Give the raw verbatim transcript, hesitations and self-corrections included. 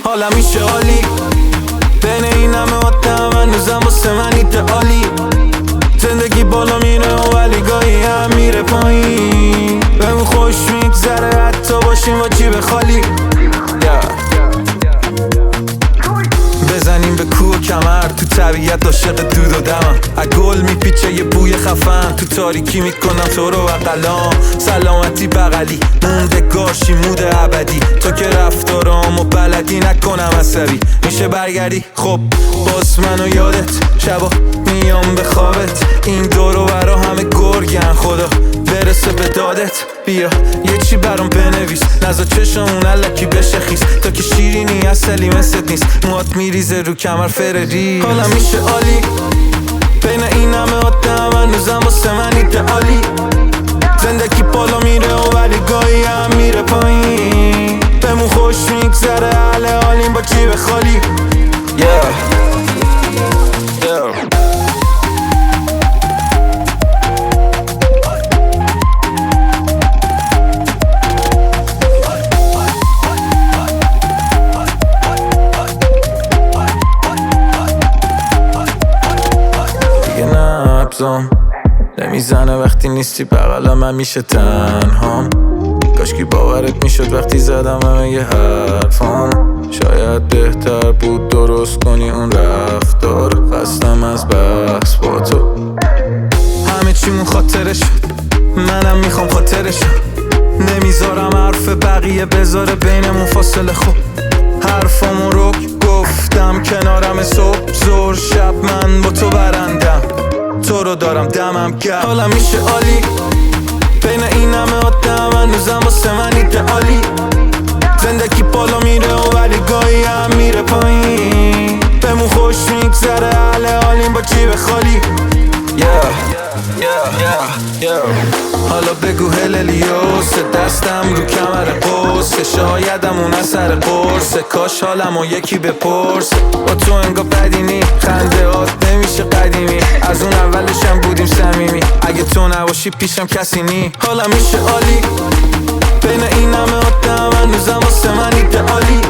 حالا میشه عالی بین این همه آدم هنوزم واسه من ایدئالی. زندگی بالا میره و ولی گاهی هم میره پایین. بهمون خوش میگذره حتی باشیم با جیب خالی. yeah. بزنیم به کوه و کمر تو طبیعت عاشق دود و دمم. از گل میپیچه یه بوی خفن تو تاریکی میکنم تو رو و قلام. سلامتی بغلی موندگارشی مود ابدی. تو که رفتارامو بلدی نکنم عصبی میشه برگردی. خب باز منو یادت شبا میام به خوابت. این دور و برا همه گرگن خدا برسه به دادت. بیا یه چی برام بنویس نزا چشمون علکی بشه خیس. تا که شیرینی اصلی مثل نیست موات میریزه رو کمر فرری. حالا میشه عالی بین این همه آدم هنوزم واسه من ایدئالی. زندگی بالا میره و ولی گاهی هم میره پایین. بهمون خوش میگذره حال حالیم با جیب خالی. yeah. yeah. نبضم نمیزنه وقتی نیستی بغل من میشه تنهام. کاشکی باورت میشد وقتی زدم همه یه حرفام. شاید بهتر بود درست کنی اون رفتار. خستم از بحث با تو همه چیمون خاطرش. منم میخوام خاطرش. نمیذارم حرف بقیه بذاره بینمون فاصله. خوب حرفامو رو گفتم کنارم صبح زور شب من با تو برندم. تو رو دارم دمم گرم. حالا میشه عالی بین این همه آدم هنوزم واسه من ایدئالی. زندگی بالا میره و ولی گاهی هم میره پایین. بهمون خوش میگذره حال حالیم با جیب خالی. yeah. yeah. yeah. yeah. حالا بگو هللیوس دستم رو کمر قوسه. شایدم اون اثر قرصه. کاش حالمو یکی بپرس. با تو انگار بدینی خنده هات نمیشه قدیمی. از اون اولشم بودیم صمیمی. اگه تو نباشی پیشم کسی نی. حالا میشه عالی بین این همه آدم هنوزم واسه من ایدئالی.